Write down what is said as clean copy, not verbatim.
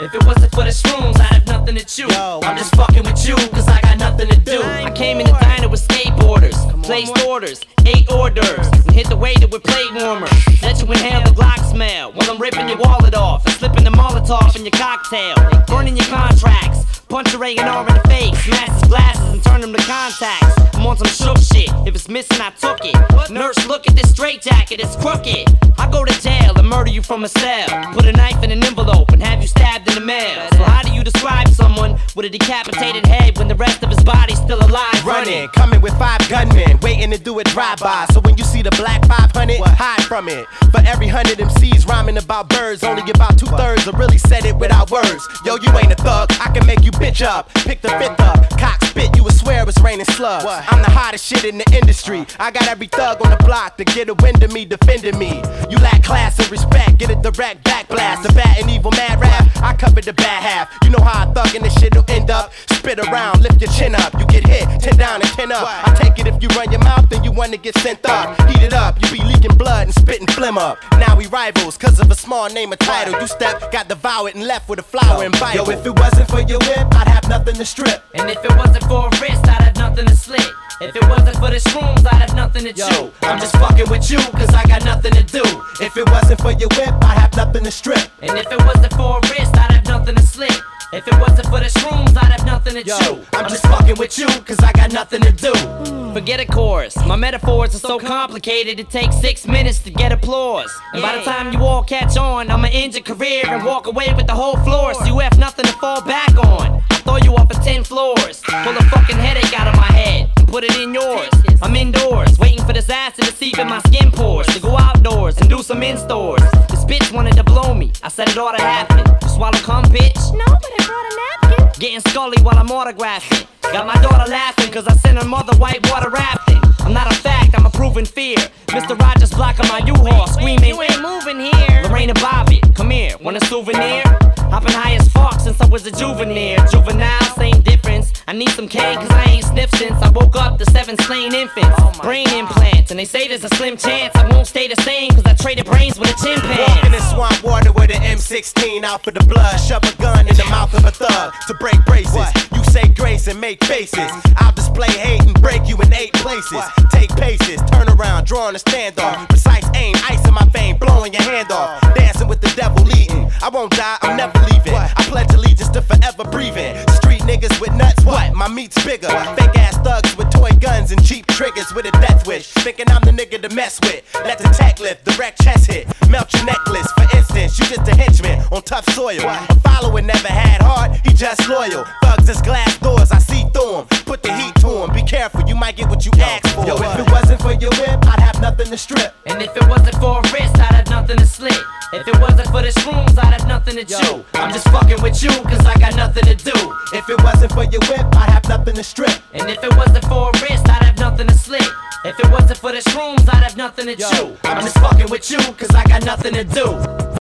If it wasn't for the shrooms, I'd have nothing to chew. I'm just fucking with you, cause I got nothing to do. I came in the diner with skateboarders, placed orders, ate hors d'oeuvres, and hit the waiter with plate warmers. Let you inhale the Glock smell while I'm ripping your wallet off and slipping the Molotov in your cocktail, burning your contracts, punch your A&R in the face, smash his glasses and turn them to contacts. I'm on some shook shit, if it's missing I took it. Nurse, look at this straitjacket, it's crooked. I go to jail and murder you from a cell, put a knife in an envelope and have you stabbed in the mail. So how do you describe someone with a decapitated head when the rest of his body's still alive? Running, coming with 5 gunmen, waiting to do a drive-by. So when you see the black 500, hide from it. For every 100 MCs rhyming about birds, only about 2/3 have really said it without words. Yo, you ain't a thug, I can make you bitch up. Pick the fifth up, cock spit, you would swear it's raining slugs. I'm the hottest shit in the industry. I got every thug on the block to get a wind of me, defending me. You lack class and respect, get a direct back blast. The bad and evil mad rap, I covered the bad half. You know how I thug and this shit'll end up. Spit around, lift your chin up, you get hit, 10 down and 10 up. I take it if you run your mouth, then you wanna get sent up. Heat it up, you be leaking blood and spitting phlegm up. Now we rivals, cause of a small name or title. You step, got devoured and left with a flower and Bible. Yo, if it wasn't for your whip, I'd have nothing to strip. And if it wasn't for a wrist, I'd have nothing to slit. If it wasn't for the shrooms, I'd have nothing to chew. I'm just fucking with you, cause I got nothing to do. If it wasn't for your whip, I'd have nothing to strip. And if it wasn't for a wrist, I'd have nothing to slit. If it wasn't for the shrooms, I'd have nothing to chew. I'm just fucking with you, cause I got nothing to do. Forget a chorus, my metaphors are so complicated it takes 6 minutes to get applause. And by the time you all catch on, I'ma end your career and walk away with the whole floor. So you have nothing to fall back on. I'll throw you off of 10 floors, pull a fucking headache out of my head and put it in yours. I'm indoors, waiting for this acid to seep in my skin pores, to go outdoors and do some in-stores. This bitch wanted to blow me, I said it ought to happen. You swallow cum, bitch? No, but I brought a napkin. Getting scully while I'm autographing. Got my daughter laughing cause I sent her mother whitewater rafting. I'm not a fact, I'm a proven fear. Mr. Rogers blocking my U-Haul, screaming, You ain't moving here. Lorena Bobbitt, come here, want a souvenir? I've been high as fuck since I was a juvenile. Juvenile, same difference. I need some cane cause I ain't sniffed since I woke up to 7 slain infants. Brain implants, and they say there's a slim chance I won't stay the same cause I traded brains with a chimpanzee. Walking in swamp water with an M16 out for the blood. Shove a gun in the mouth of a thug to break braces. You say grace and make faces. I'll display hate and break you in 8 places. Take paces, turn around, drawing a standoff. Precise aim, ice in my vein, blowing your hand off. Dancing with the devil leading. I won't die, I'm never leaving. I pledge allegiance to forever breathing. Street niggas with nuts, what? My meat's bigger. Fake ass thugs with toy guns and cheap triggers with a death wish. Thinking I'm the nigga to mess with. Let the tech lift, direct chest hit. Melt your necklace, for instance. You just a henchman on tough soil. A follower never had heart, he just loyal. Thugs is glass doors, I see through 'em. Put the heat to 'em, be careful, you might get what you asked for. Yo, if it wasn't for your whip, I'd have nothing to strip. And if it wasn't for a wrist, I'd have nothing to slit. If it wasn't for the shrooms, I'd have nothing to chew. I'm just fucking with you, cause I got nothing to do. If it wasn't for your whip, I'd have nothing to strip. And if it wasn't for a wrist, I'd have nothing to slit. If it wasn't for the shrooms, I'd have nothing to chew. I'm just fucking with you, cause I got nothing to do.